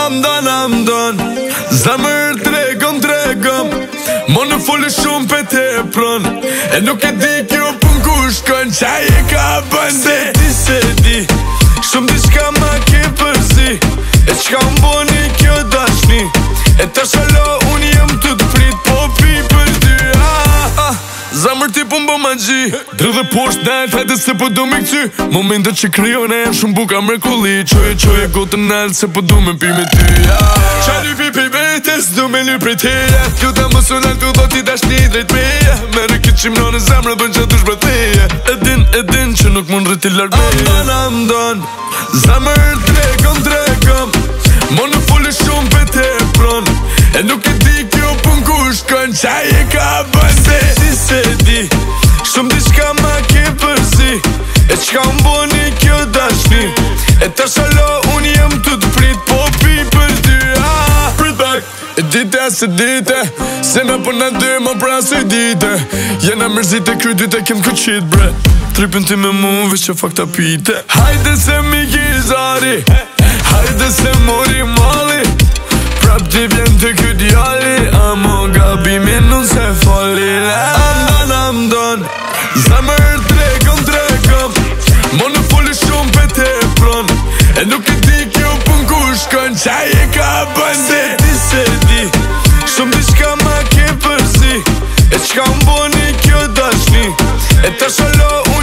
Amdan Zemër tregom Mo në folë shumë për te pron E nuk e di kjo pun ku shkon Qaj e ka bënde Se di Shumë di shka ma ke përzi E qka më boni kjo dashni E ta shalo unë jem të të prit Po pi për ty Zemër ti po m'bo magji Dre dhe poshtë nalt hajde se po du me këty Momentet që kryon e janë shumë buka mrekulli Qoje gotën nalt se po du me pi me ty Qa lypi pi betes du me lyp prej teja Luta më sunal tu do t'i dashni drejt meja Mere këtë qimno në zemrë bën që du shbëtheja E din që nuk mund rriti larg meja Amdan Zemër tregom Mo në folë shumë për te pron E nuk e di kjo pun ku shkon Qaj e ka bënde Se di Shumë di shka ma ke përzi E qka më boni kjo dashni E ta shalo unë jem të të prit Po pi për ty Prit back E dite se dite Se na për na dy ma pra se dite Jena mërzit e kry dyte kem këqit bre Tripin ti me mu veç që fakta pite Hajde se mi gizari Hajde se mori mali Prap ti vjen të kjo djali Amo gabimin nuk se fali Amdan Zemër tregom Mo në folë shumë për te pron E nuk e di kjo pun ku shkon Qaj e ka bënde Se di Shumë di shka ma ke përzi E qka më boni kjo dashni E ta shalo